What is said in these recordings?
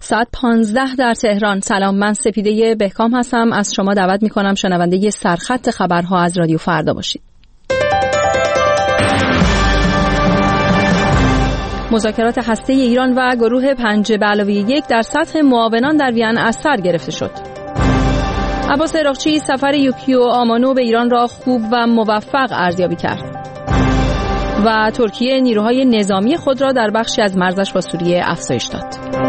ساعت 15 در تهران. سلام، من سپیده بهکام هستم. از شما دعوت میکنم شنونده سرخط خبرها از رادیو فردا باشید. مذاکرات هسته ایران و گروه 5+1 در سطح معاونان در وین از سر گرفته شد. عباس عراقچی سفر یوکیو آمانو به ایران را خوب و موفق ارزیابی کرد. و ترکیه نیروهای نظامی خود را در بخشی از مرزش با سوریه افزایش داد.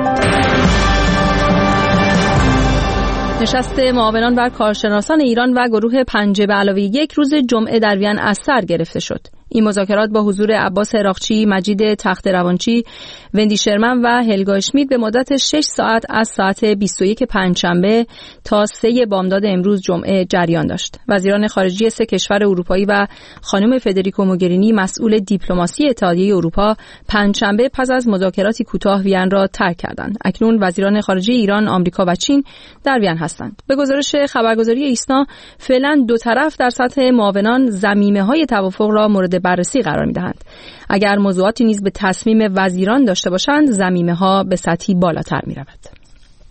نشست معاونان و کارشناسان ایران و گروه 5+1 روز جمعه در وین از سر گرفته شد. این مذاکرات با حضور عباس عراقچی، مجید تخت‌روانچی، وندی شرمن و هلگا اشمیت به مدت 6 ساعت از ساعت 21 پنجشنبه تا 3 بامداد امروز جمعه جریان داشت. وزیران خارجه 3 کشور اروپایی و خانم فدریکو موگرینی مسئول دیپلماسی اتحادیه اروپا پنجشنبه پس از مذاکراتی کوتاه وین را ترک کردند. اکنون وزیران خارجه ایران، آمریکا و چین در وین هستند. به گزارش خبرگزاری ایسنا فعلا دو طرف در سطح معاونان ضمیمه‌های توافق را مورد بررسی قرار می‌دهند. اگر موضوعاتی نیز به تصمیم وزیران داشته باشند، ضمیمه‌ها به سطحی بالاتر می‌رود.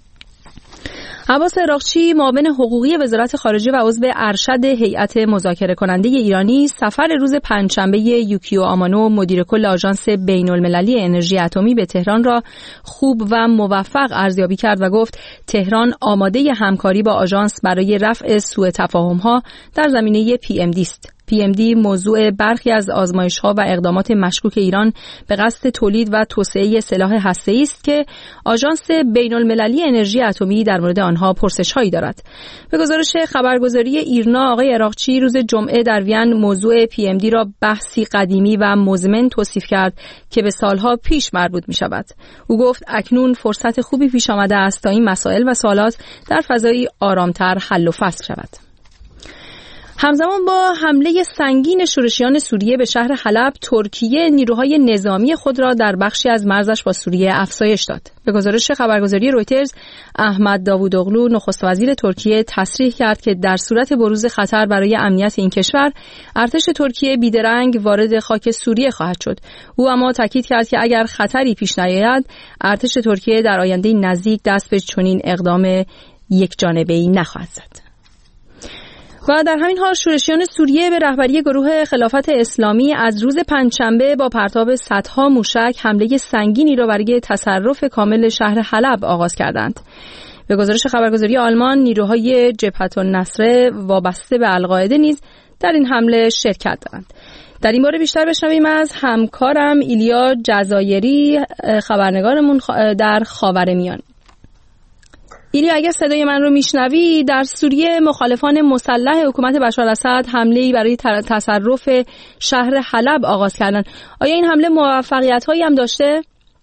عباس عراقچی معاون حقوقی وزارت خارجه و عضو ارشد هیئت مذاکره کننده ایرانی سفر روز پنجشنبه یوکیو آمانو مدیر کل آژانس بین‌المللی انرژی اتمی به تهران را خوب و موفق ارزیابی کرد و گفت تهران آماده همکاری با آژانس برای رفع سوء تفاهم‌ها در زمینه PMD است. PMD موضوع برخی از آزمایش‌ها و اقدامات مشکوک ایران به قصد تولید و توسعه سلاح هسته‌ای است که آژانس بین‌المللی انرژی اتمی در مورد آنها پرسش‌هایی دارد. به گزارش خبرگزاری ایرنا آقای عراقچی روز جمعه در وین موضوع PMD را بحثی قدیمی و مزمن توصیف کرد که به سالها پیش مربوط می‌شود. او گفت اکنون فرصت خوبی پیش آمده است تا این مسائل و سوالات در فضایی آرام‌تر حل و فصل شود. همزمان با حمله سنگین شورشیان سوریه به شهر حلب، ترکیه نیروهای نظامی خود را در بخشی از مرزش با سوریه افزایش داد. به گزارش خبرگزاری رویترز، احمد داوودوغلو نخست وزیر ترکیه تصریح کرد که در صورت بروز خطر برای امنیت این کشور، ارتش ترکیه بیدرنگ وارد خاک سوریه خواهد شد. او اما تاکید کرد که اگر خطری پیش نیاید، ارتش ترکیه در آینده نزدیک دست به چنین اقدام یکجانبه‌ای نخواهد زد. و در همین حال شورشیان سوریه به رهبری گروه خلافت اسلامی از روز پنجشنبه با پرتاب صدها موشک حمله سنگینی را برای تصرف کامل شهر حلب آغاز کردند. به گزارش خبرگزاری آلمان، نیروهای جبهة النصره وابسته به القاعده نیز در این حمله شرکت دارند. در این باره بیشتر بشنویم از همکارم ایلیا جزایری، خبرنگارمون در خاورمیانه. ایلیا، اگر صدای من رو میشنوی، در سوریه مخالفان مسلح حکومت بشار الاسد حمله‌ای برای تصرف شهر حلب آغاز کردن. آیا این حمله موفقیت‌هایی هم داشته؟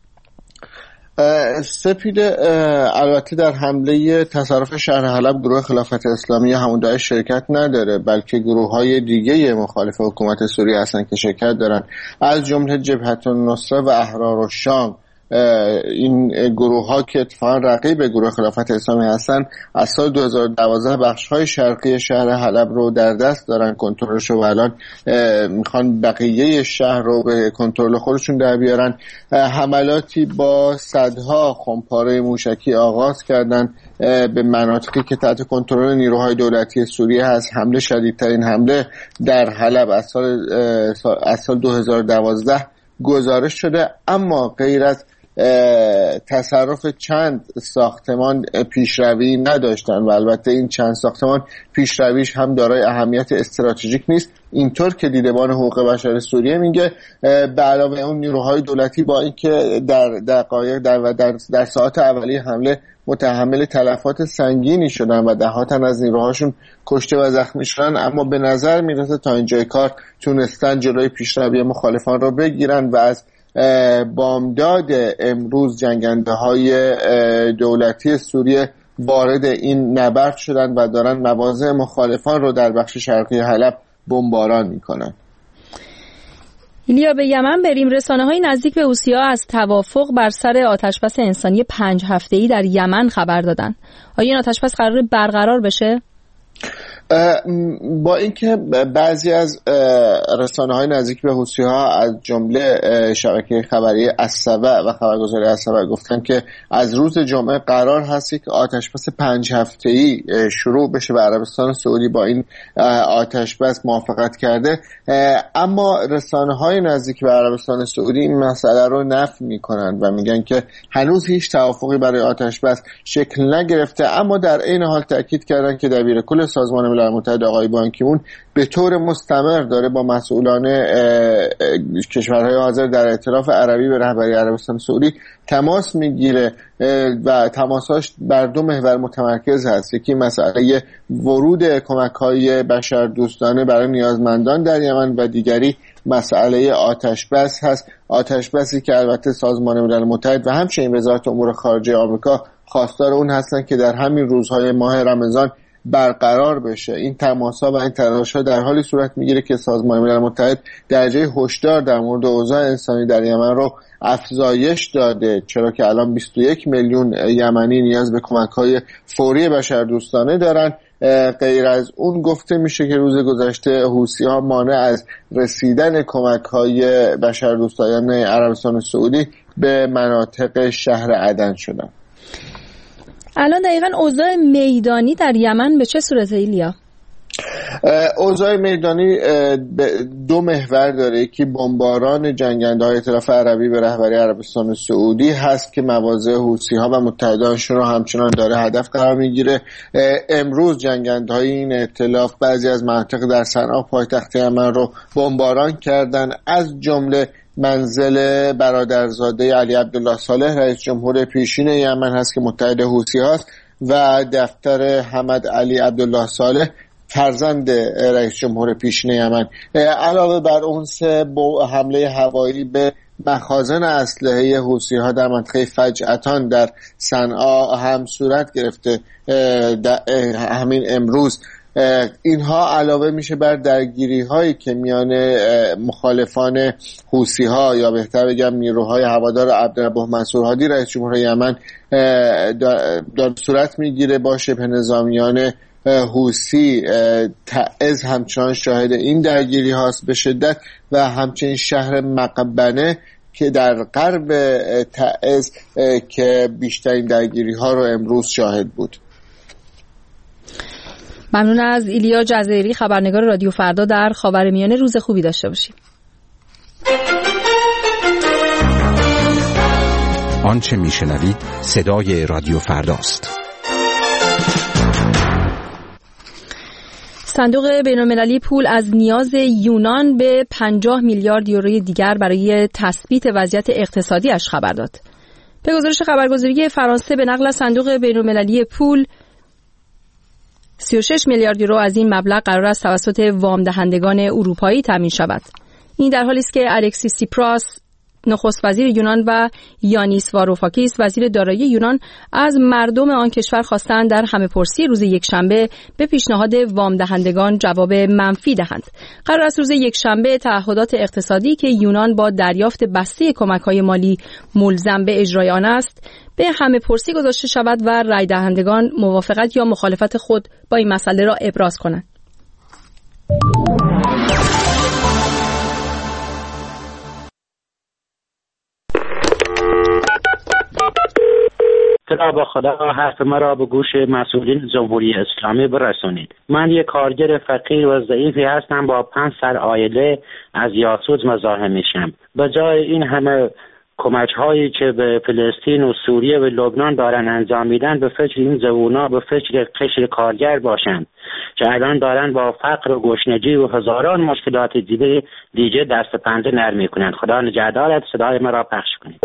سپیده، البته در حمله تصرف شهر حلب گروه خلافت اسلامی همون داعش شرکت نداره، بلکه گروه‌های دیگه مخالف حکومت سوریه هستن که شرکت دارن، از جمله جبهة النصره و احرار الشام. این گروه ها که اتفاقا رقیب گروه خلافت اسلامی هستن از سال 2012 بخش های شرقی شهر حلب رو در دست دارن، کنترلش رو، و الان میخوان بقیه شهر رو به کنترل خودشون در بیارن. حملاتی با صدها خمپاره موشکی آغاز کردن به مناطقی که تحت کنترل نیروهای دولتی سوریه هست. حمله شدیدترین حمله در حلب از سال 2012 گزارش شده، اما غیر از تصرف چند ساختمان پیشروی نداشتن و البته این چند ساختمان پیشرویش هم دارای اهمیت استراتژیک نیست. اینطور که دیدبان حقوق بشر سوریه میگه به علاوه اون نیروهای دولتی با اینکه در دقایق در ساعات اولیه حمله متحمل تلفات سنگینی شدن و دهاتن از نیروهاشون کشته و زخمی شدن، اما به نظر میرسه تا اینجای کار تونستن جلوی پیشروی مخالفان رو بگیرن و از بامداد امروز جنگنده های دولتی سوریه وارد این نبرد شدن و دارن مواضع مخالفان رو در بخش شرقی حلب بمباران میکنن. ایلیا، به یمن بریم. رسانه‌های نزدیک به حوثی‌ها از توافق بر سر آتشبس انسانی 5 هفته‌ای در یمن خبر دادن. آیا این آتشبس قراره برقرار بشه؟ با اینکه بعضی از رسانه‌های نزدیک به حوثی‌ها از جمله شبکه خبری السبع و خبرگزاری السبع گفتن که از روز جمعه قرار هست که آتشبس 5 هفته‌ای شروع بشه و عربستان سعودی با این آتشبس موافقت کرده، اما رسانه‌های نزدیک به عربستان سعودی این مسئله رو نفی می‌کنن و میگن که هنوز هیچ توافقی برای آتشبس شکل نگرفته، اما در این حال تاکید کردن که دبیر کل سازمان ملل متحد آقای بان کی مون به طور مستمر داره با مسئولان کشورهای حاضر در ائتلاف عربی به رهبری عربستان سعودی تماس میگیره و تماساش بر دو محور متمرکز هست. یکی مسئله ورود کمک‌های بشردوستانه برای نیازمندان در یمن و دیگری مسئله آتشبس هست، آتشبسی که البته سازمان ملل متحد و همچنین وزارت امور خارجه آمریکا خواستار اون هستن که در همین روزهای ماه رمضان برقرار بشه. این تماس‌ها و این تلاش‌ها در حالی صورت میگیره که سازمان ملل متحد درجه هشدار در مورد اوضاع انسانی در یمن رو افزایش داده، چرا که الان 21 میلیون یمنی نیاز به کمک‌های فوری بشردوستانه دارن. غیر از اون گفته میشه که روز گذشته حوثی‌ها مانع از رسیدن کمک‌های بشردوستانه عربستان سعودی به مناطق شهر عدن شدن. الان دقیقاً اوضاع میدانی در یمن به چه صورته ایلیا؟ اوضاع میدانی دو محور داره. یکی بمباران جنگنده‌های ائتلاف عربی به رهبری عربستان سعودی هست که مواضع حوثی‌ها و متحدانشون رو همچنان داره هدف قرار میگیره. امروز جنگنده‌های این ائتلاف بعضی از مناطق در صنعا پایتخت یمن رو بمباران کردن، از جمله منزل برادرزاده علی عبدالله صالح رئیس جمهور پیشین یمن هست که متحد حوثی هست و دفتر حمد علی عبدالله صالح فرزند رئیس جمهور پیشین یمن. علاوه بر اون سه حمله هوایی به مخازن اسلحه حوثی ها در منطقه فجعتان در صنعا هم صورت گرفته همین امروز. اینها علاوه میشه بر درگیری هایی که میان مخالفان حوثی ها یا بهتر بگم نیروهای هوادار عبدالرب منصور هادی رئیس جمهور یمن در صورت میگیره با شبه نظامیان حوثی. تعز همچنان شاهد این درگیری هاست به شدت و همچنین شهر مقبنه که در غرب تعز که بیشترین درگیری ها رو امروز شاهد بود. ممنون از ایلیا جزایری، خبرنگار رادیو فردا در خاورمیانه. روز خوبی داشته باشید. آنچه میشنوید صدای رادیو فرداست. صندوق بین‌المللی پول از نیاز یونان به 50 میلیارد یورو دیگر برای تثبیت وضعیت اقتصادیش خبر داد. به گزارش خبرگزاری فرانسه به نقل از صندوق بین‌المللی پول 36 میلیارد یورو از این مبلغ قرار است توسط وام دهندگان اروپایی تامین شود. این در حالی است که الکسیس سیپراس نخست وزیر یونان و یانیس واروفاکیس وزیر دارایی یونان از مردم آن کشور خواستند در همه‌پرسی روز یکشنبه به پیشنهاد وام دهندگان جواب منفی دهند. قرار است روز یکشنبه تعهدات اقتصادی که یونان با دریافت بسته کمک‌های مالی ملزم به اجرای آن است به همه‌پرسی گذاشته شود و رای دهندگان موافقت یا مخالفت خود با این مسئله را ابراز کنند. خدا با خدا حرف مرا به گوش مسئولین جمهوری اسلامی برسونید. من یک کارگر فقیر و ضعیفی هستم با 5 سر عائله از یاسوج مزاحم میشم. به جای این همه کمک‌هایی که به فلسطین و سوریه و لبنان دارن انجام میدن به فکر این جوونا به فکر قشر کارگر باشن که الان دارن با فقر و گشنگی و هزاران مشکلات دیگه دست پنجه نرم میکنن. خدا نگهدارت. صدای مرا پخش کنید.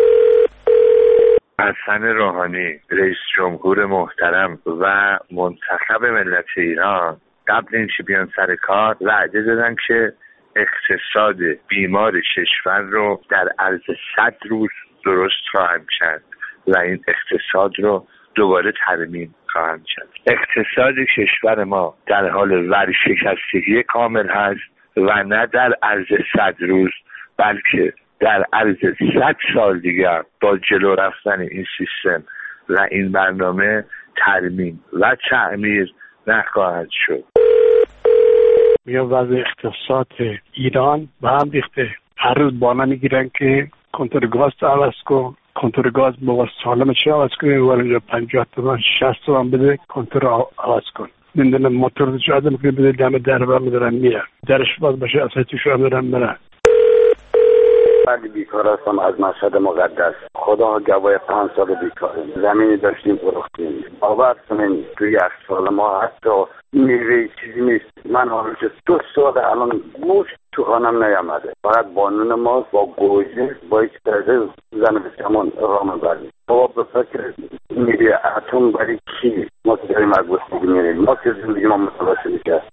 حسن روحانی رئیس جمهور محترم و منتخب ملت ایران قبل اینکه بیان سر کار وعده دادن که اقتصاد بیمار کشور رو در عرض 100 روز درست خواهند کرد و این اقتصاد رو دوباره ترمیم خواهند کرد. اقتصاد کشور ما در حال ورشکستگی کامل هست و نه در عرض 100 روز بلکه در عرض 100 سال دیگر با جلو رفتن این سیستم و این برنامه ترمیم و تعمیر نخواهد شد. میگم وضع اقتصاد ایران به هم ریخته. هر روز بالا میگیرن که کنتور گاز عوض کن، کنتور گاز با سالم چه عوض کنی، ولی 50 تومن 60 تومن بده کنتور عوض کن. نمیدونم موتور چه آدم که بده دم در و میدارن میاد درش باز باشه اصلا توش هم دارن میرن. ولی بیکار هستم از مشهد مقدس. خدا گواه 5 سال بیکاریم. زمینی داشتیم فروختیم. باور کنین توی 8 سال ما حتی میوه چیزی نیست. من حالا 2 سال الان گوشت تو خانم نیامده. فقط بانون ما با گوجه با هیچ درجه زن بچمون راه میبریم. بابا به فکر میوه اتم برای کی؟ ما که داریم از گوشت میریم. ما که زندگی ما متلاشی میکرد.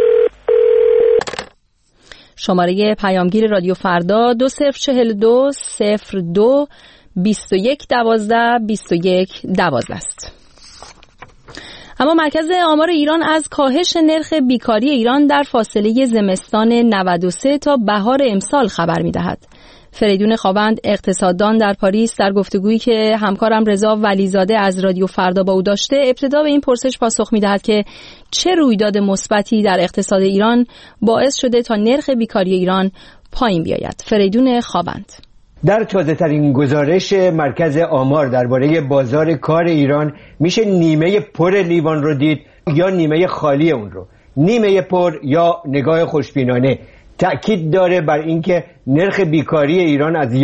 شماره پیامگیر رادیو فردا 2042 02 21 12 21 12 است. اما مرکز آمار ایران از کاهش نرخ بیکاری ایران در فاصله زمستان 93 تا بهار امسال خبر می‌دهد. فریدون خاوند اقتصاددان در پاریس در گفتگویی که همکارم رضا ولیزاده از رادیو فردا با او داشته ابتدا به این پرسش پاسخ می‌دهد که چه رویداد مثبتی در اقتصاد ایران باعث شده تا نرخ بیکاری ایران پایین بیاید. فریدون خاوند: در تازه‌ترین گزارش مرکز آمار درباره بازار کار ایران میشه نیمه پر لیوان رو دید یا نیمه خالی اون رو. نیمه پر یا نگاه خوشبینانه تأکید داره بر اینکه نرخ بیکاری ایران از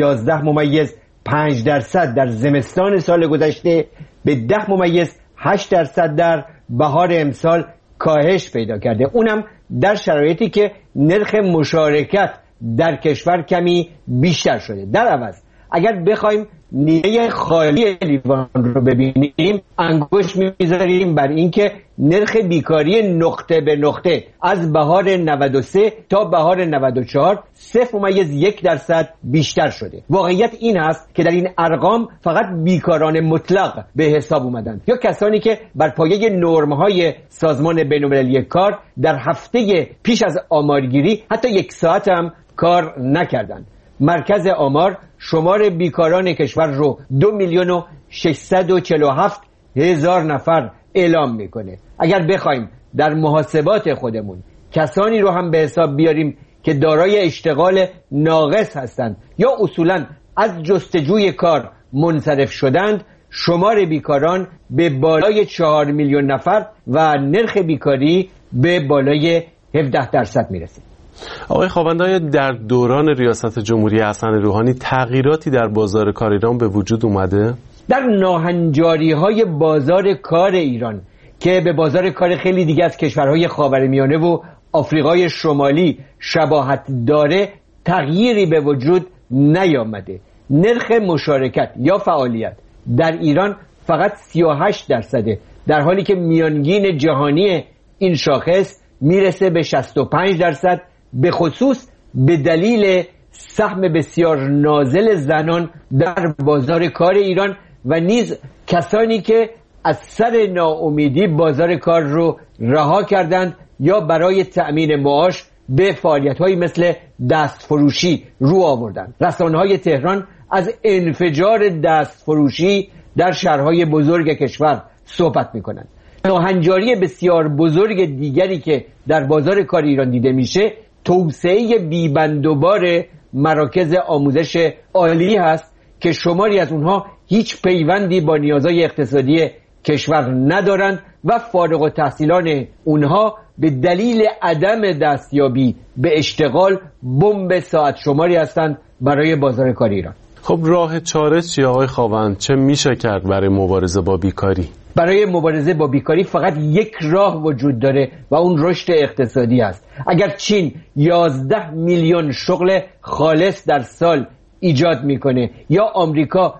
11.5% در زمستان سال گذشته به 10.8% در بهار امسال کاهش پیدا کرده، اونم در شرایطی که نرخ مشارکت در کشور کمی بیشتر شده. در عوض اگر بخوایم نیمه خالی لیوان رو ببینیم انگشت میذاریم بر اینکه نرخ بیکاری نقطه به نقطه از بهار 93 تا بهار 94 0.1% بیشتر شده. واقعیت این است که در این ارقام فقط بیکاران مطلق به حساب اومدن یا کسانی که بر پایه نرم‌های سازمان بین‌المللی کار در هفته پیش از آمارگیری حتی 1 ساعت هم کار نکردند. مرکز آمار شمار بیکاران کشور رو 2,647,000 نفر اعلام میکنه. اگر بخوایم در محاسبات خودمون کسانی رو هم به حساب بیاریم که دارای اشتغال ناقص هستند یا اصولاً از جستجوی کار منصرف شدند، شمار بیکاران به بالای 4 میلیون نفر و نرخ بیکاری به بالای 17% میرسه. آقای خاوند، در دوران ریاست جمهوری حسن روحانی تغییراتی در بازار کار ایران به وجود اومده؟ در ناهنجاری‌های بازار کار ایران که به بازار کار خیلی دیگه از کشورهای خاورمیانه و آفریقای شمالی شباهت داره تغییری به وجود نیامده. نرخ مشارکت یا فعالیت در ایران فقط 38%، در حالی که میانگین جهانی این شاخص میرسه به 65%، به خصوص به دلیل سهم بسیار نازل زنان در بازار کار ایران و نیز کسانی که از سر ناامیدی بازار کار رو رها کردند یا برای تأمین معاش به فعالیت‌هایی مثل دستفروشی رو آوردند. رسانه‌های تهران از انفجار دستفروشی در شهرهای بزرگ کشور صحبت می‌کنند. ناهنجاری بسیار بزرگ دیگری که در بازار کار ایران دیده میشه توسعه بی‌بندوبار مراکز آموزش عالی هست که شماری از اونها هیچ پیوندی با نیازهای اقتصادی کشور ندارند و فارغ التحصیلان اونها به دلیل عدم دستیابی به اشتغال بمب ساعت شماری هستند برای بازار کار ایران. خب راه چاره چیه آقای خاوند؟ چه میشه کرد برای مبارزه با بیکاری؟ برای مبارزه با بیکاری فقط یک راه وجود داره و اون رشد اقتصادی است. اگر چین 11 میلیون شغل خالص در سال ایجاد میکنه یا آمریکا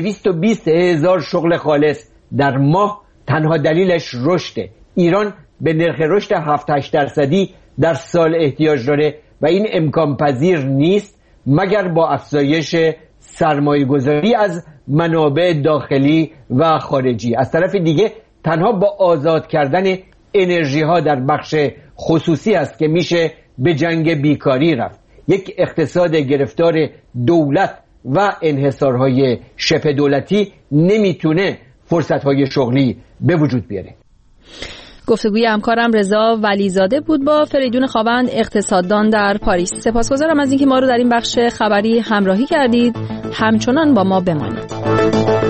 220,000 شغل خالص در ماه، تنها دلیلش رشده. ایران به نرخ رشد 7-8% در سال احتیاج داره و این امکان پذیر نیست مگر با افزایش سرمایه‌گذاری از منابع داخلی و خارجی. از طرف دیگه تنها با آزاد کردن انرژی ها در بخش خصوصی است که میشه به جنگ بیکاری رفت. یک اقتصاد گرفتار دولت و انحصارهای شبه دولتی نمیتونه فرصتهای شغلی به وجود بیاره. گفتگوی همکارم رضا ولیزاده بود با فریدون خاوند، اقتصاددان در پاریس. سپاسگزارم از اینکه ما رو در این بخش خبری همراهی کردید. همچنان با ما بمانید.